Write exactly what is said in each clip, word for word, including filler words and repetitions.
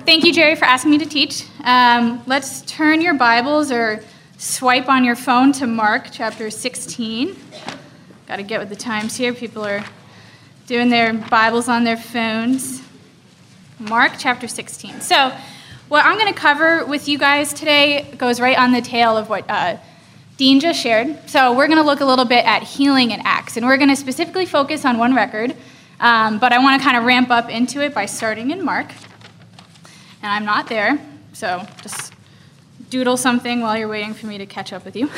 thank you, Jerry, for asking me to teach. Um, let's turn your Bibles or swipe on your phone to Mark chapter sixteen. Got to get with the times here. People are doing their Bibles on their phones. Mark chapter sixteen. So what I'm going to cover with you guys today goes right on the tail of what uh, Dean just shared. So we're going to look a little bit at healing in Acts, and we're going to specifically focus on one record, um, but I want to kind of ramp up into it by starting in Mark. And I'm not there, so just doodle something while you're waiting for me to catch up with you.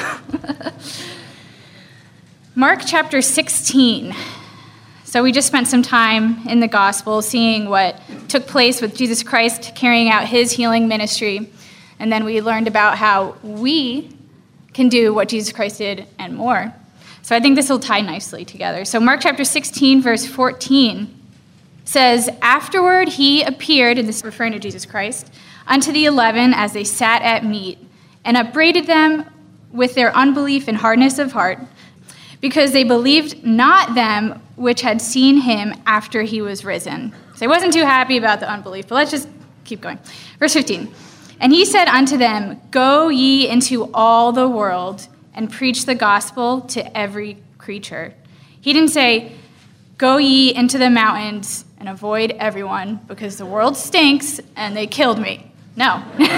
Mark chapter sixteen. So we just spent some time in the gospel seeing what took place with Jesus Christ carrying out his healing ministry. And then we learned about how we can do what Jesus Christ did and more. So I think this will tie nicely together. So Mark chapter sixteen, verse fourteen says, "Afterward he appeared," and this is referring to Jesus Christ, "unto the eleven as they sat at meat, and upbraided them with their unbelief and hardness of heart, because they believed not them which had seen him after he was risen." So he wasn't too happy about the unbelief, but let's just keep going. Verse fifteen, "And he said unto them, Go ye into all the world, and preach the gospel to every creature." He didn't say, "Go ye into the mountains and avoid everyone, because the world stinks and they killed me." No.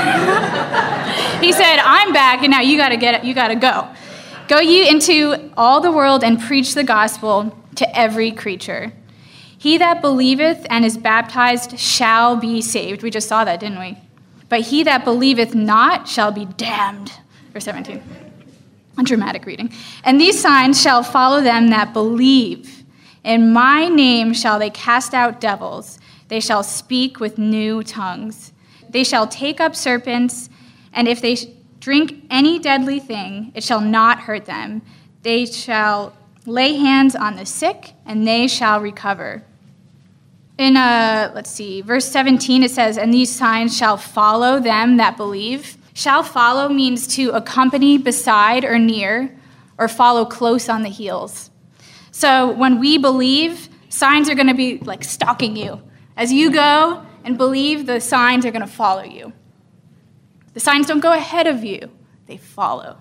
He said, "I'm back, and now you gotta get it, you gotta go. Go ye into all the world and preach the gospel to every creature. He that believeth and is baptized shall be saved." We just saw that, didn't we? "But he that believeth not shall be damned." Verse seventeen. A dramatic reading. "And these signs shall follow them that believe. In my name shall they cast out devils. They shall speak with new tongues. They shall take up serpents, and if they drink any deadly thing, it shall not hurt them. They shall lay hands on the sick, and they shall recover." In, uh, let's see, verse seventeen, it says, "And these signs shall follow them that believe." Shall follow means to accompany beside or near, or follow close on the heels. So when we believe, signs are going to be like stalking you. As you go and believe, the signs are going to follow you. The signs don't go ahead of you. They follow.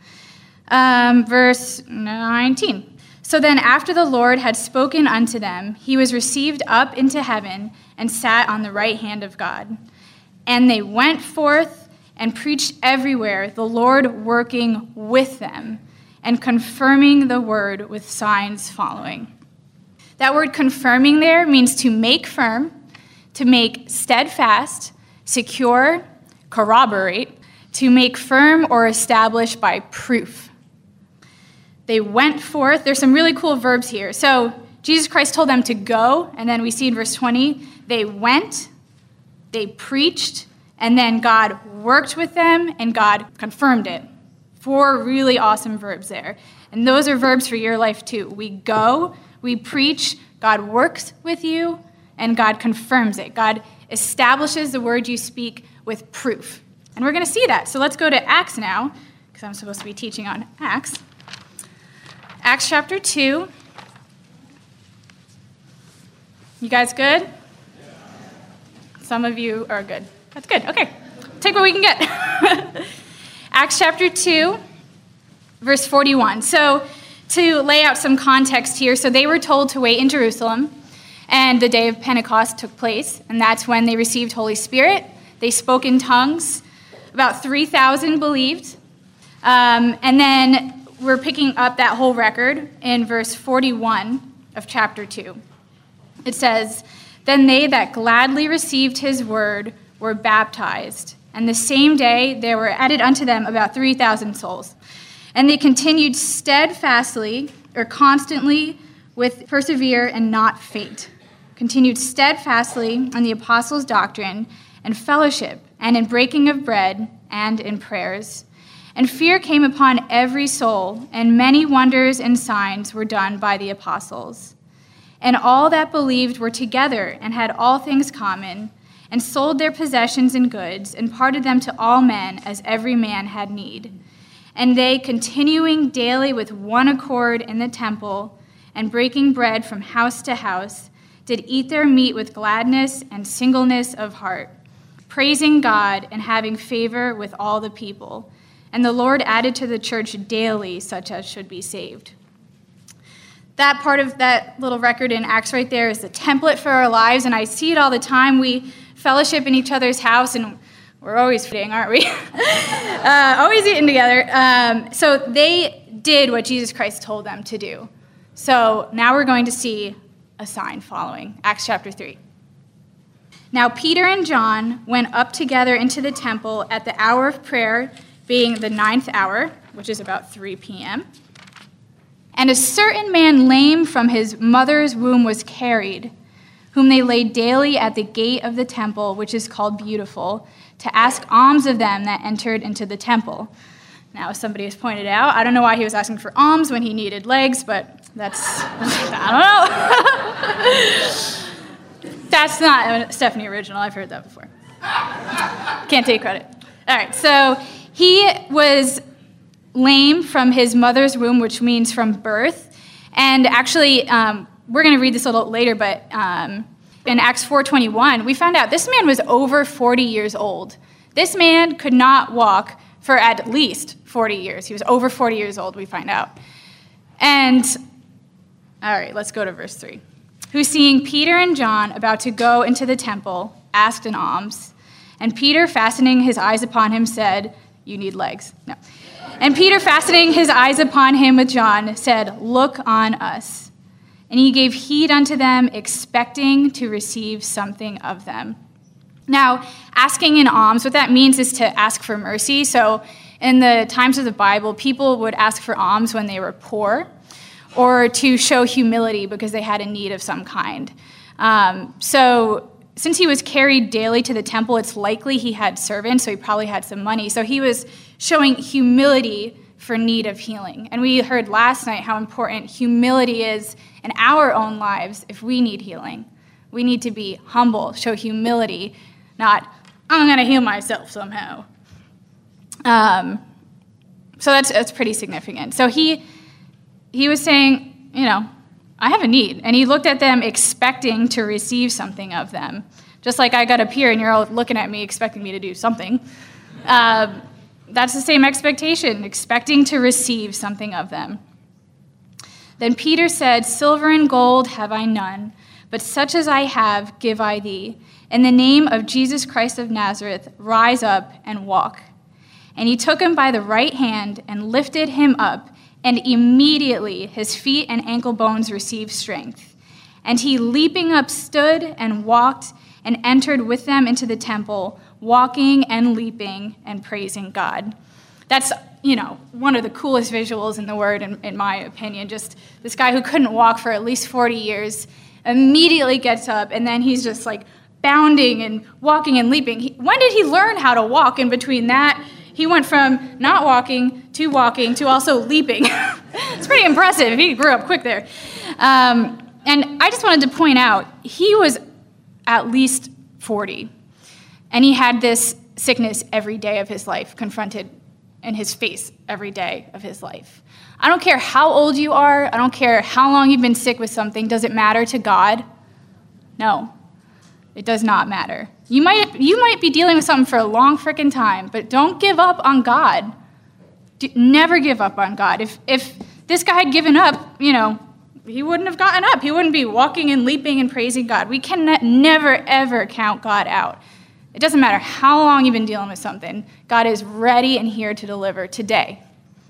Um, verse nineteen. "So then after the Lord had spoken unto them, he was received up into heaven and sat on the right hand of God. And they went forth and preached everywhere, the Lord working with them and confirming the word with signs following." That word confirming there means to make firm, to make steadfast, secure, corroborate, to make firm or establish by proof. They went forth. There's some really cool verbs here. So Jesus Christ told them to go, and then we see in verse twenty, they went, they preached, and then God worked with them, and God confirmed it. Four really awesome verbs there. And those are verbs for your life too. We go, we preach, God works with you, and God confirms it. God establishes the word you speak with proof. And we're going to see that. So let's go to Acts now, because I'm supposed to be teaching on Acts. Acts chapter two. You guys good? Some of you are good. That's good. Okay. Take what we can get. Acts chapter two, verse forty-one. So to lay out some context here, so they were told to wait in Jerusalem, and the day of Pentecost took place, and that's when they received Holy Spirit. They spoke in tongues. About three thousand believed. Um, and then we're picking up that whole record in verse forty-one of chapter two. It says, "Then they that gladly received his word were baptized. And the same day there were added unto them about three thousand souls. And they continued steadfastly," or constantly, "with persevere and not faint. Continued steadfastly in the apostles' doctrine and fellowship, and in breaking of bread, and in prayers. And fear came upon every soul, and many wonders and signs were done by the apostles. And all that believed were together and had all things common, and sold their possessions and goods, and parted them to all men as every man had need. And they, continuing daily with one accord in the temple, and breaking bread from house to house, did eat their meat with gladness and singleness of heart, praising God and having favor with all the people. And the Lord added to the church daily such as should be saved. That part of that little record in Acts right there is the template for our lives, and I see it all the time. We fellowship in each other's house, and we're always feeding, aren't we? uh, always eating together. Um, so they did what Jesus Christ told them to do. So now we're going to see a sign following. Acts chapter three. Now Peter and John went up together into the temple at the hour of prayer, being the ninth hour, which is about three p.m. And a certain man lame from his mother's womb was carried, whom they laid daily at the gate of the temple, which is called Beautiful, to ask alms of them that entered into the temple. Now, as somebody has pointed out, I don't know why he was asking for alms when he needed legs, but that's, I don't know. That's not a Stephanie original. I've heard that before. Can't take credit. All right, so he was lame from his mother's womb, which means from birth. And actually, um, we're going to read this a little later, but um, in Acts four twenty-one, we found out this man was over forty years old. This man could not walk for at least forty years. He was over forty years old, we find out. And, all right, let's go to verse three. Who, seeing Peter and John about to go into the temple, asked an alms. And Peter, fastening his eyes upon him, said, "You need legs." No. And Peter, fastening his eyes upon him with John, said, "Look on us." And he gave heed unto them, expecting to receive something of them. Now, asking an alms, what that means is to ask for mercy. So in the times of the Bible, people would ask for alms when they were poor or to show humility because they had a need of some kind. Um, so since he was carried daily to the temple, it's likely he had servants, so he probably had some money. So he was showing humility for need of healing. And we heard last night how important humility is in our own lives if we need healing. We need to be humble, show humility, not, I'm going to heal myself somehow. Um, so that's that's pretty significant. So he he was saying, you know, I have a need. And he looked at them expecting to receive something of them. Just like I got up here and you're all looking at me expecting me to do something. Uh, that's the same expectation, expecting to receive something of them. Then Peter said, "Silver and gold have I none, but such as I have give I thee. In the name of Jesus Christ of Nazareth, rise up and walk." And he took him by the right hand and lifted him up, and immediately his feet and ankle bones received strength. And he, leaping up, stood and walked and entered with them into the temple, walking and leaping and praising God. That's, you know, one of the coolest visuals in the Word, in, in my opinion. Just this guy who couldn't walk for at least forty years immediately gets up, and then he's just like bounding and walking and leaping. He, when did he learn how to walk in between that? He went from not walking to walking to also leaping. It's pretty impressive. He grew up quick there. Um, and I just wanted to point out, he was at least forty. And he had this sickness every day of his life, confronted in his face every day of his life. I don't care how old you are. I don't care how long you've been sick with something. Does it matter to God? No, it does not matter. You might you might be dealing with something for a long frickin' time, but don't give up on God. Do, never give up on God. If if this guy had given up, you know, he wouldn't have gotten up. He wouldn't be walking and leaping and praising God. We can ne- never, ever count God out. It doesn't matter how long you've been dealing with something. God is ready and here to deliver today.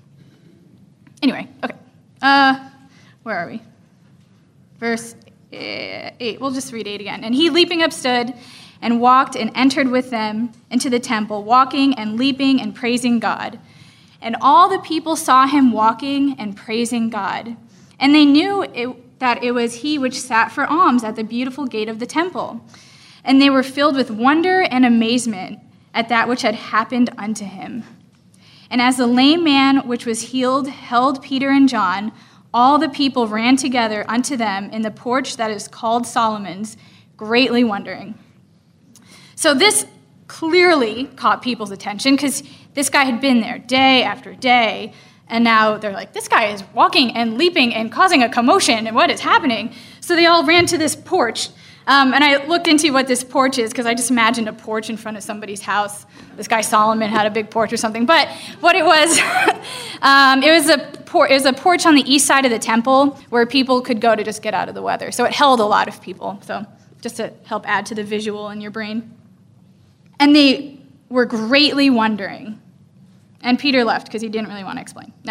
Anyway, okay. Uh, where are we? Verse eight. We'll just read eight again. And he, leaping up, stood and walked and entered with them into the temple, walking and leaping and praising God. And all the people saw him walking and praising God. And they knew it, that it was he which sat for alms at the beautiful gate of the temple. And they were filled with wonder and amazement at that which had happened unto him. And as the lame man which was healed held Peter and John, all the people ran together unto them in the porch that is called Solomon's, greatly wondering. So this clearly caught people's attention because this guy had been there day after day, and now they're like, this guy is walking and leaping and causing a commotion, and what is happening? So they all ran to this porch Um, and I looked into what this porch is because I just imagined a porch in front of somebody's house. This guy Solomon had a big porch or something. But what it was, um, it was a por- it was a porch on the east side of the temple where people could go to just get out of the weather. So it held a lot of people. So just to help add to the visual in your brain. And they were greatly wondering. And Peter left because he didn't really want to explain. No.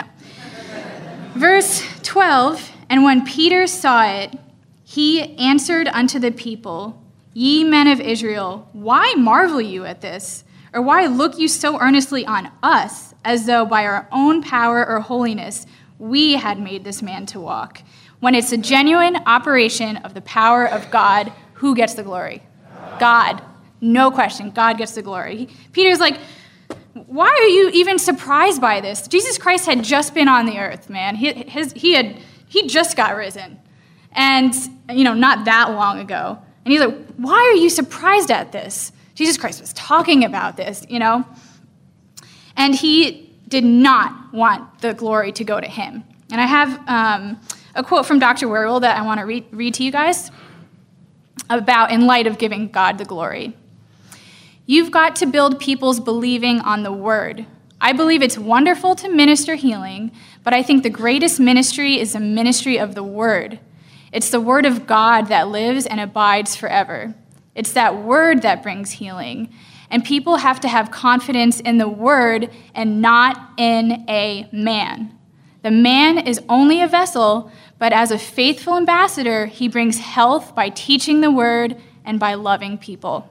Verse twelve, and when Peter saw it, he answered unto the people, Ye men of Israel, why marvel you at this? Or why look you so earnestly on us, as though by our own power or holiness we had made this man to walk? When it's a genuine operation of the power of God, who gets the glory? God. No question. God gets the glory. He, Peter's like, why are you even surprised by this? Jesus Christ had just been on the earth, man. He, his, he had he just got risen. And, you know, not that long ago. And he's like, why are you surprised at this? Jesus Christ was talking about this, you know? And he did not want the glory to go to him. And I have um, a quote from Doctor Werrell that I want to read, read to you guys about in light of giving God the glory. You've got to build people's believing on the word. I believe it's wonderful to minister healing, but I think the greatest ministry is the ministry of the word. It's the word of God that lives and abides forever. It's that word that brings healing. And people have to have confidence in the word and not in a man. The man is only a vessel, but as a faithful ambassador, he brings health by teaching the word and by loving people.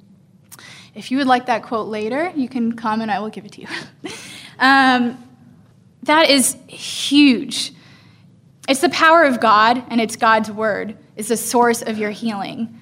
If you would like that quote later, you can come and I will give it to you. um, that is huge. It's the power of God, and it's God's word is the source of your healing.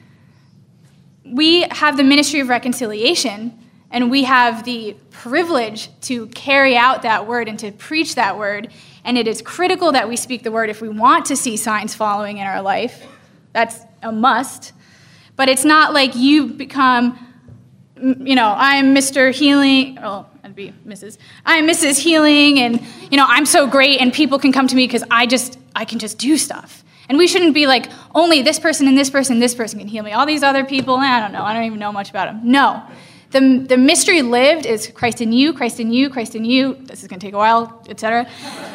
We have the ministry of reconciliation, and we have the privilege to carry out that word and to preach that word, and it is critical that we speak the word if we want to see signs following in our life. That's a must. But it's not like you become, you know, I'm Mister Healing, oh, I'd be Missus I'm Missus Healing, and, you know, I'm so great, and people can come to me because I just, I can just do stuff. And we shouldn't be like, only this person and this person and this person can heal me. All these other people, I don't know, I don't even know much about them. No. The, the mystery lived is Christ in you, Christ in you, Christ in you. This is going to take a while, et cetera.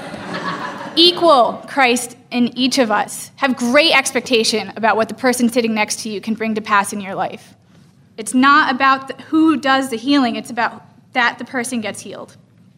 Equal Christ in each of us. Have great expectation about what the person sitting next to you can bring to pass in your life. It's not about the, who does the healing. It's about that the person gets healed.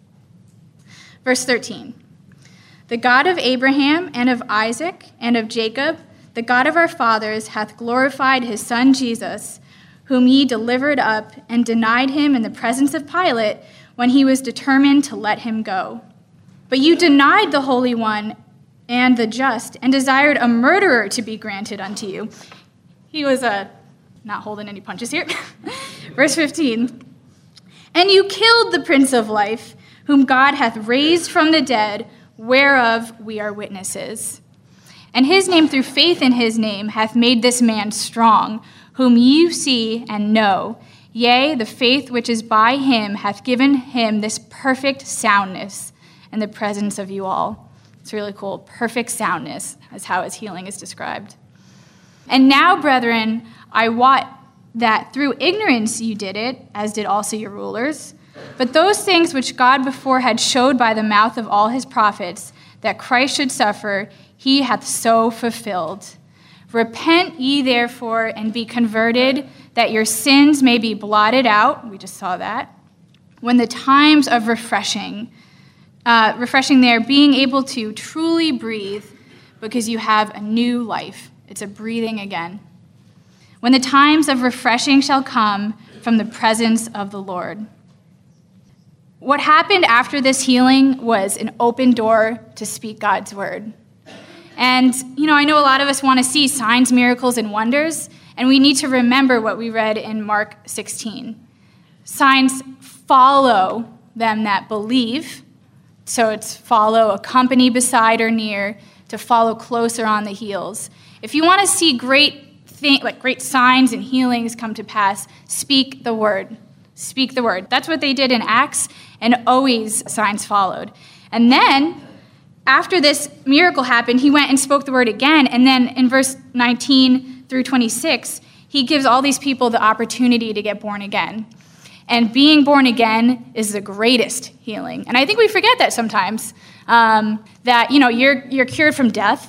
Verse thirteen. The God of Abraham and of Isaac and of Jacob, the God of our fathers, hath glorified his Son Jesus, whom ye delivered up and denied him in the presence of Pilate when he was determined to let him go. But you denied the Holy One and the just and desired a murderer to be granted unto you. He was uh, not holding any punches here. Verse fifteen. And you killed the Prince of Life, whom God hath raised from the dead, whereof we are witnesses. And his name, through faith in his name, hath made this man strong, whom you see and know. Yea, the faith which is by him hath given him this perfect soundness in the presence of you all. It's really cool. Perfect soundness is how his healing is described. And now, brethren, I wot that through ignorance you did it, as did also your rulers. But those things which God before had showed by the mouth of all his prophets, that Christ should suffer, he hath so fulfilled. Repent ye therefore, and be converted, that your sins may be blotted out, we just saw that, when the times of refreshing, uh, refreshing there, being able to truly breathe, because you have a new life. It's a breathing again. When the times of refreshing shall come from the presence of the Lord. What happened after this healing was an open door to speak God's word. And, you know, I know a lot of us want to see signs, miracles, and wonders, and we need to remember what we read in Mark sixteen. Signs follow them that believe, so it's follow, accompany beside or near, to follow closer on the heels. If you want to see great thing, like great signs and healings come to pass, speak the word. Speak the word. That's what they did in Acts, and always signs followed. And then, after this miracle happened, he went and spoke the word again, and then in verse nineteen through twenty-six, he gives all these people the opportunity to get born again. And being born again is the greatest healing. And I think we forget that sometimes, um, that, you know, you're you're cured from death.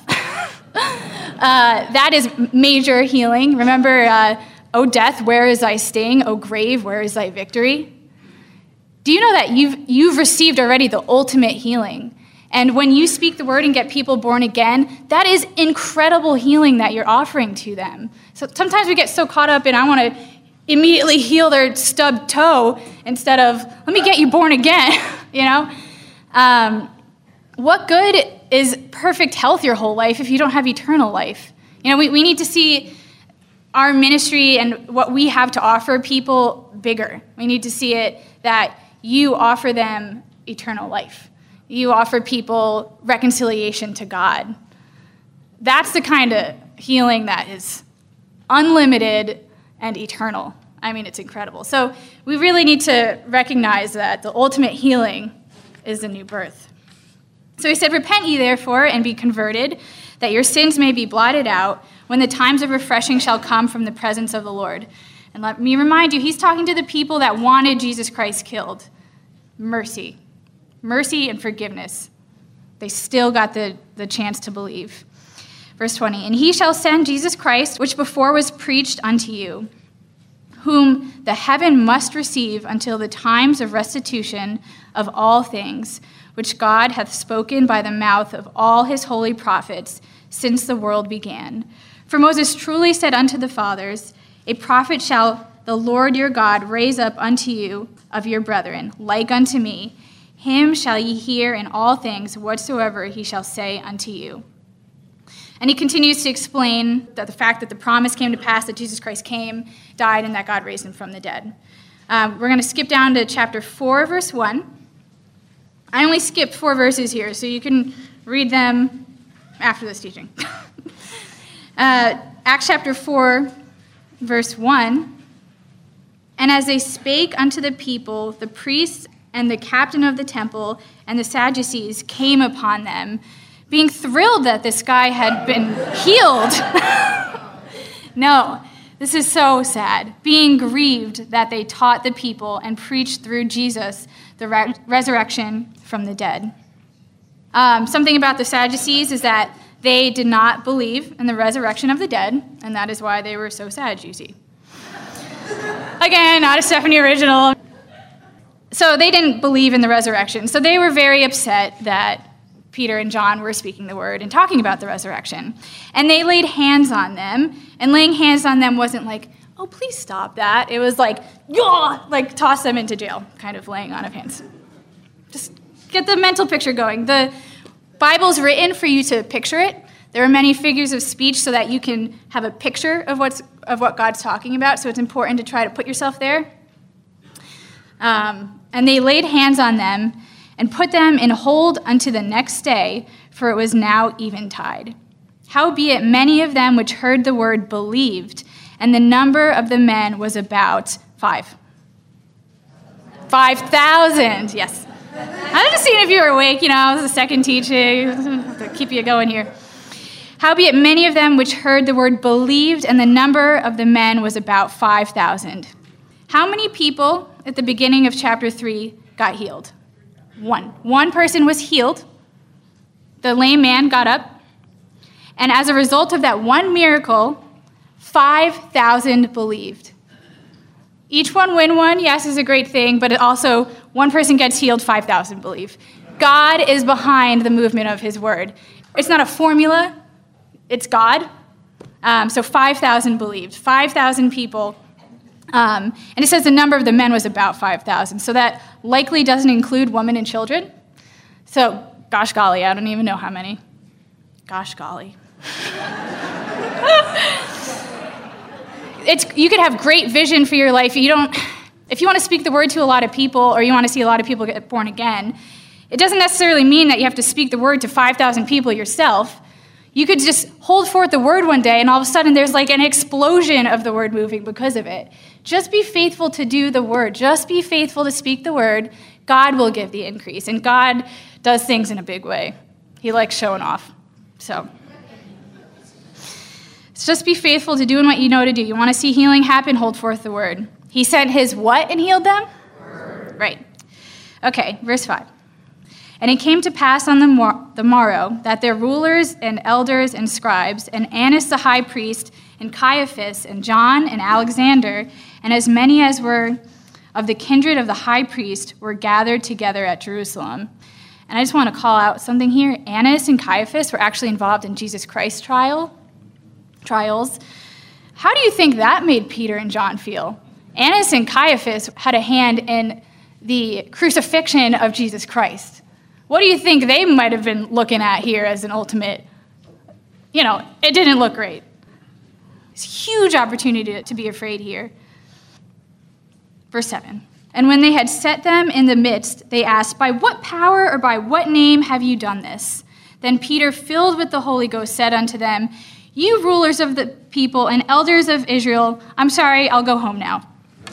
uh, that is major healing. Remember, uh, O death, where is thy sting? O grave, where is thy victory? Do you know that you've you've received already the ultimate healing? And when you speak the word and get people born again, that is incredible healing that you're offering to them. So sometimes we get so caught up in, I want to immediately heal their stubbed toe instead of, let me get you born again, you know? Um, what good is perfect health your whole life if you don't have eternal life? You know, we, we need to see our ministry and what we have to offer people bigger. We need to see it that you offer them eternal life. You offer people reconciliation to God. That's the kind of healing that is unlimited and eternal. I mean, it's incredible. So we really need to recognize that the ultimate healing is the new birth. So he said, repent ye therefore and be converted, that your sins may be blotted out, when the times of refreshing shall come from the presence of the Lord. And let me remind you, he's talking to the people that wanted Jesus Christ killed. Mercy. Mercy and forgiveness. They still got the, the chance to believe. Verse twenty, and he shall send Jesus Christ, which before was preached unto you, whom the heaven must receive until the times of restitution of all things, which God hath spoken by the mouth of all his holy prophets since the world began. For Moses truly said unto the fathers, a prophet shall the Lord your God raise up unto you of your brethren, like unto me. Him shall ye hear in all things whatsoever he shall say unto you. And he continues to explain that the fact that the promise came to pass, that Jesus Christ came, died, and that God raised him from the dead. Um, we're going to skip down to chapter four, verse one. I only skipped four verses here, so you can read them after this teaching. uh, Acts chapter four, verse one. And as they spake unto the people, the priests and the captain of the temple and the Sadducees came upon them, being thrilled that this guy had been healed. No, this is so sad. Being grieved that they taught the people and preached through Jesus the re- resurrection from the dead. Um, something about the Sadducees is that they did not believe in the resurrection of the dead, and that is why they were so sad, you see. Again, not a Stephanie original. So they didn't believe in the resurrection. So they were very upset that Peter and John were speaking the word and talking about the resurrection. And they laid hands on them. And laying hands on them wasn't like, oh, please stop that. It was like, yeah, like toss them into jail, kind of laying on of hands. Just get the mental picture going. The Bible's written for you to picture it. There are many figures of speech so that you can have a picture of what's of what God's talking about. So it's important to try to put yourself there. Um, and they laid hands on them and put them in hold unto the next day, for it was now eventide. Howbeit many of them which heard the word believed, and the number of the men was about five. Five thousand, yes. I was just seeing if you were awake, you know, it was the second teaching, to keep you going here. Howbeit many of them which heard the word believed, and the number of the men was about five thousand. How many people at the beginning of chapter three got healed? One. One person was healed. The lame man got up. And as a result of that one miracle, five thousand believed. Each one win one, yes, is a great thing, but it also, one person gets healed, five thousand believe. God is behind the movement of his word. It's not a formula. It's God. Um, so five thousand believed. five thousand people. Um, and it says the number of the men was about five thousand. So that likely doesn't include women and children. So, gosh golly, I don't even know how many. Gosh golly. It's, you could have great vision for your life. You don't, if you want to speak the word to a lot of people, or you want to see a lot of people get born again, it doesn't necessarily mean that you have to speak the word to five thousand people yourself. You could just hold forth the word one day, and all of a sudden there's like an explosion of the word moving because of it. Just be faithful to do the word. Just be faithful to speak the word. God will give the increase, and God does things in a big way. He likes showing off. So, So just be faithful to doing what you know to do. You want to see healing happen? Hold forth the word. He sent his what and healed them? Word. Right. Okay, verse five. And it came to pass on the, mor- the morrow that their rulers and elders and scribes and Annas the high priest and Caiaphas and John and Alexander and as many as were of the kindred of the high priest were gathered together at Jerusalem. And I just want to call out something here. Annas and Caiaphas were actually involved in Jesus Christ trial, trials. How do you think that made Peter and John feel? Annas and Caiaphas had a hand in the crucifixion of Jesus Christ. What do you think they might have been looking at here as an ultimate? You know, it didn't look great. It's a huge opportunity to be afraid here. Verse seven. And when they had set them in the midst, they asked, by what power or by what name have you done this? Then Peter, filled with the Holy Ghost, said unto them, you rulers of the people and elders of Israel, I'm sorry, I'll go home now.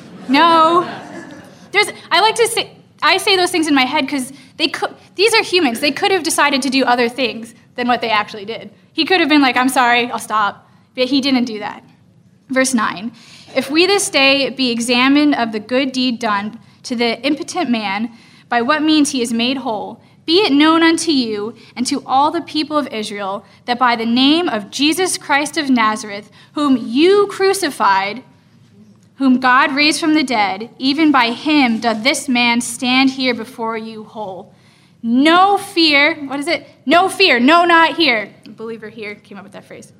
No. There's, I like to say, I say those things in my head because they could, these are humans. They could have decided to do other things than what they actually did. He could have been like, I'm sorry, I'll stop. But he didn't do that. Verse nine, if we this day be examined of the good deed done to the impotent man, by what means he is made whole, be it known unto you and to all the people of Israel that by the name of Jesus Christ of Nazareth, whom you crucified, whom God raised from the dead, even by him doth this man stand here before you whole. No fear, what is it? No fear, no, not here. A believer here came up with that phrase.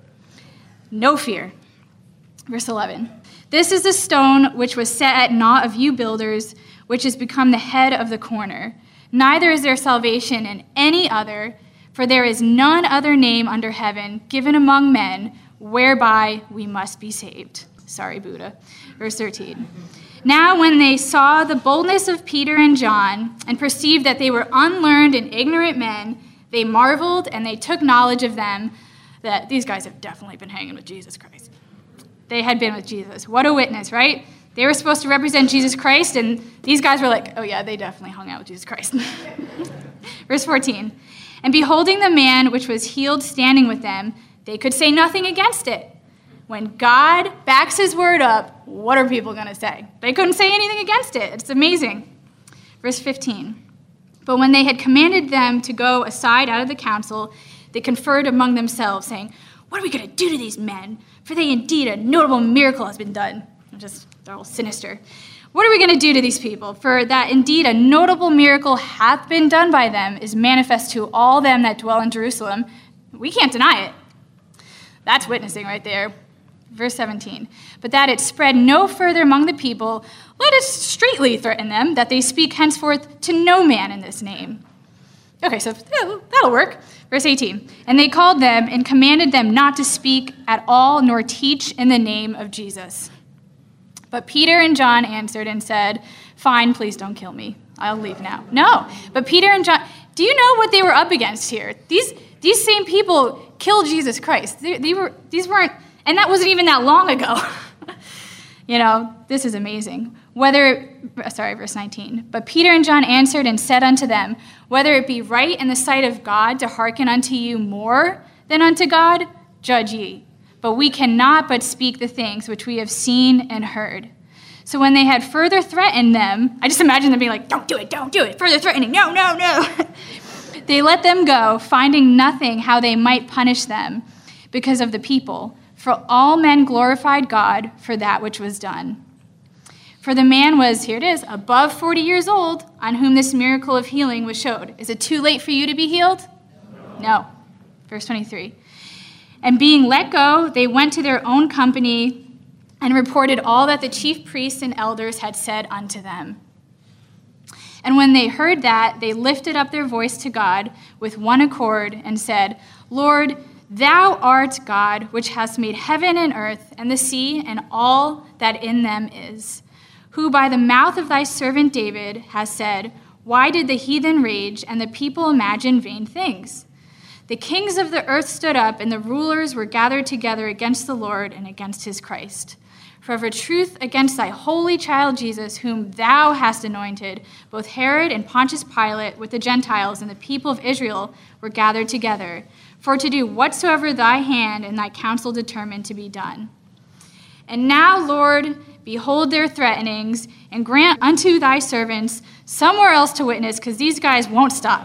No fear. Verse eleven. This is the stone which was set at naught of you builders, which has become the head of the corner. Neither is there salvation in any other, for there is none other name under heaven given among men whereby we must be saved. Sorry, Buddha. Verse thirteen. Now when they saw the boldness of Peter and John and perceived that they were unlearned and ignorant men, they marveled and they took knowledge of them that these guys have definitely been hanging with Jesus Christ. They had been with Jesus. What a witness, right? They were supposed to represent Jesus Christ, and these guys were like, oh yeah, they definitely hung out with Jesus Christ. Verse fourteen. And beholding the man which was healed standing with them, they could say nothing against it. When God backs his word up, what are people going to say? They couldn't say anything against it. It's amazing. Verse fifteen. But when they had commanded them to go aside out of the council, they conferred among themselves, saying, what are we going to do to these men? For they indeed a notable miracle has been done. Just, they're all sinister. What are we going to do to these people? For that indeed a notable miracle hath been done by them is manifest to all them that dwell in Jerusalem. We can't deny it. That's witnessing right there. Verse seventeen. But that it spread no further among the people, let us straitly threaten them that they speak henceforth to no man in this name. Okay, so that'll work. Verse eighteen. And they called them and commanded them not to speak at all nor teach in the name of Jesus. But Peter and John answered and said, fine, please don't kill me. I'll leave now. No, but Peter and John, do you know what they were up against here? These these same people killed Jesus Christ. They, they were these weren't, and that wasn't even that long ago. You know, this is amazing. Whether, sorry, verse nineteen. But Peter and John answered and said unto them, whether it be right in the sight of God to hearken unto you more than unto God, judge ye. But we cannot but speak the things which we have seen and heard. So when they had further threatened them, I just imagine them being like, don't do it, don't do it, further threatening, no, no, no. They let them go, finding nothing how they might punish them because of the people. For all men glorified God for that which was done. For the man was, here it is, above forty years old, on whom this miracle of healing was showed. Is it too late for you to be healed? No. No. Verse twenty-three. And being let go, they went to their own company and reported all that the chief priests and elders had said unto them. And when they heard that, they lifted up their voice to God with one accord and said, Lord, thou art God, which hast made heaven and earth and the sea and all that in them is, who by the mouth of thy servant David has said, why did the heathen rage and the people imagine vain things? The kings of the earth stood up, and the rulers were gathered together against the Lord and against his Christ. For of a truth against thy holy child Jesus, whom thou hast anointed, both Herod and Pontius Pilate with the Gentiles and the people of Israel were gathered together. for to do whatsoever thy hand and thy counsel determine to be done. And now, Lord, behold their threatenings, and grant unto thy servants somewhere else to witness, because these guys won't stop.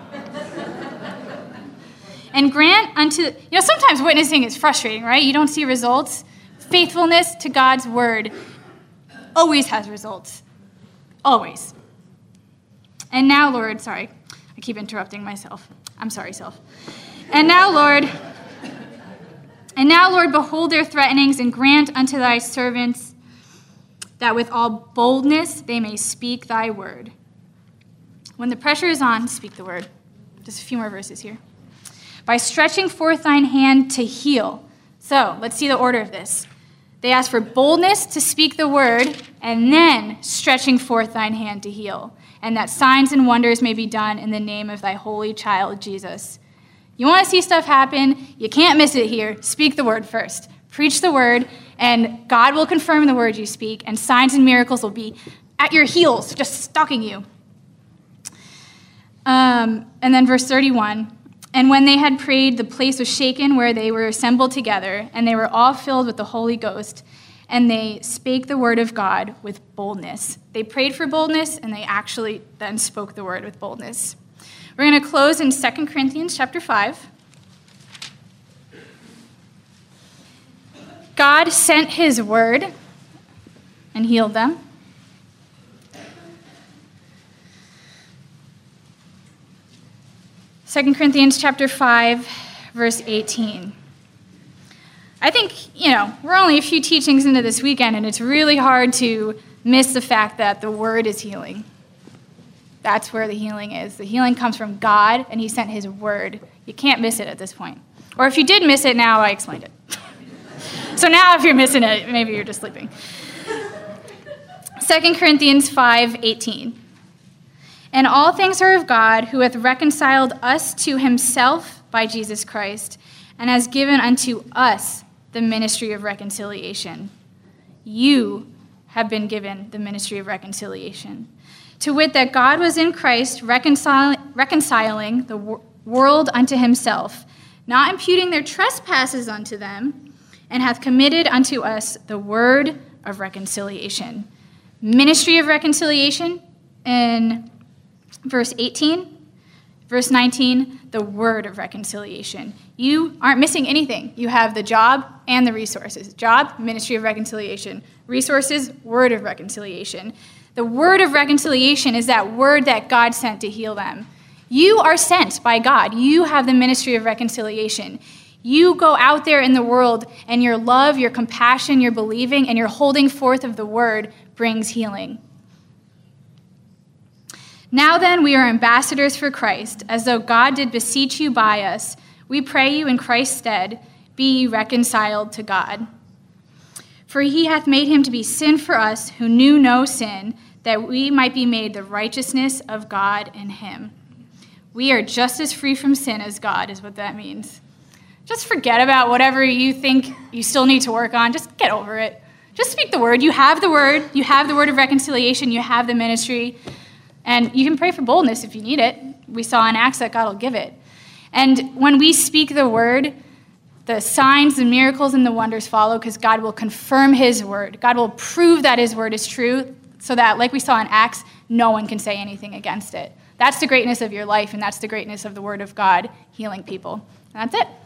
And grant unto, you know, sometimes witnessing is frustrating, right? You don't see results. Faithfulness to God's word always has results. Always. And now, Lord, sorry, I keep interrupting myself. I'm sorry, self. And now, Lord, and now, Lord, behold their threatenings, and grant unto thy servants that with all boldness they may speak thy word. When the pressure is on, speak the word. Just a few more verses here. By stretching forth thine hand to heal. So, let's see the order of this. They ask for boldness to speak the word, and then stretching forth thine hand to heal, and that signs and wonders may be done in the name of thy holy child, Jesus. You want to see stuff happen? You can't miss it here. Speak the word first. Preach the word, and God will confirm the word you speak, and signs and miracles will be at your heels, just stalking you. Um, and then verse thirty-one. And when they had prayed, the place was shaken where they were assembled together, and they were all filled with the Holy Ghost, and they spake the word of God with boldness. They prayed for boldness, and they actually then spoke the word with boldness. We're going to close in Second Corinthians chapter five. God sent his word and healed them. Second Corinthians chapter five, verse eighteen. I think, you know, we're only a few teachings into this weekend, and it's really hard to miss the fact that the word is healing. That's where the healing is. The healing comes from God, and he sent his word. You can't miss it at this point. Or if you did miss it, now I explained it. So now if you're missing it, maybe you're just sleeping. Second Corinthians five eighteen. And all things are of God, who hath reconciled us to himself by Jesus Christ, and has given unto us the ministry of reconciliation. You have been given the ministry of reconciliation. To wit, that God was in Christ reconcil- reconciling the wor- world unto himself, not imputing their trespasses unto them, and hath committed unto us the word of reconciliation. Ministry of reconciliation in verse eighteen, verse nineteen, the word of reconciliation. You aren't missing anything. You have the job and the resources. Job, ministry of reconciliation. Resources, word of reconciliation. The word of reconciliation is that word that God sent to heal them. You are sent by God. You have the ministry of reconciliation. You go out there in the world, and your love, your compassion, your believing, and your holding forth of the word brings healing. Now then, we are ambassadors for Christ, as though God did beseech you by us. We pray you in Christ's stead, be ye reconciled to God. For he hath made him to be sin for us, who knew no sin, that we might be made the righteousness of God in him. We are just as free from sin as God, is what that means. Just forget about whatever you think you still need to work on. Just get over it. Just speak the word. You have the word. You have the word of reconciliation. You have the ministry. And you can pray for boldness if you need it. We saw in Acts that God will give it. And when we speak the word, the signs, the miracles, and the wonders follow, because God will confirm his word. God will prove that his word is true, so that, like we saw in Acts, no one can say anything against it. That's the greatness of your life, and that's the greatness of the word of God healing people. And that's it.